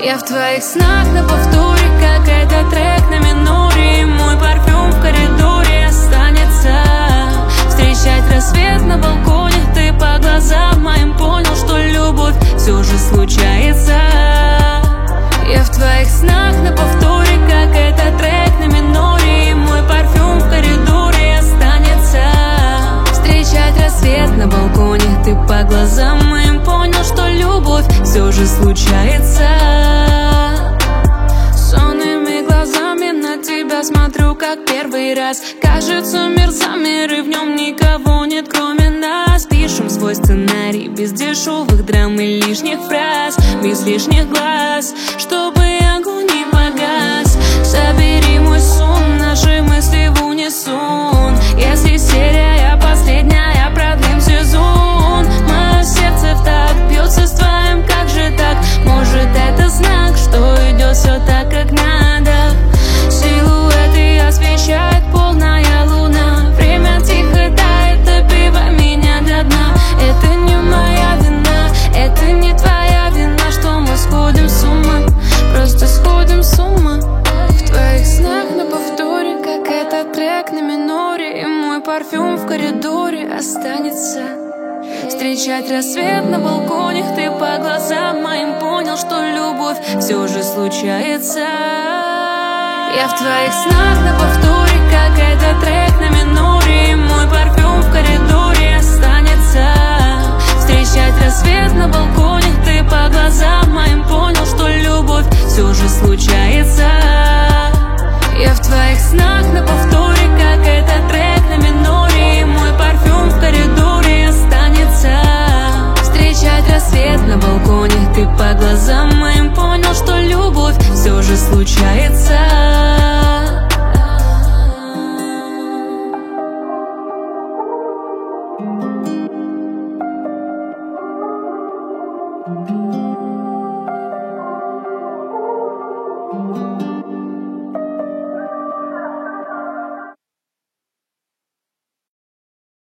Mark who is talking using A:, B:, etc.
A: Я в твоих снах на повторе, как этот трек на миноре. Мой парфюм в коридоре останется. Встречать рассвет на балконе, ты по глазам моим понял, что любовь все же случается. Я в твоих снах на повторе, как этот трек на миноре. Мой парфюм в коридоре останется. Встречать рассвет на балконе, ты по глазам моим понял, что любовь все же случается. Сонными глазами на тебя смотрю, как первый раз. Кажется, мир замер, и в нем никого нет, кроме нас. Пишем свой сценарий без дешевых драм и лишних фраз, без лишних глаз, чтобы огонь не погас. Собери мой сон, наши мысли в унисон. Если серия последняя, продлим сезон. Мое сердце в такт бьется с твоим, как же так? Может, это знак, что идет все так, как надо. Силуэты освещает полная луна. Время тихо тает, допивай меня до дна. Это не моя вина, это не твоя вина, что мы сходим с ума, просто сходим с ума. В твоих снах на повторе, как этот трек на миноре. И мой парфюм в коридоре останется. Встречать рассвет на балконе, ты по глазам моим понял, что любовь все же случается. Я в твоих снах на повторе, как этот трек на миноре. Мой парфюм в коридоре останется. Встречать рассвет на балконе, ты по глазам моим понял, что любовь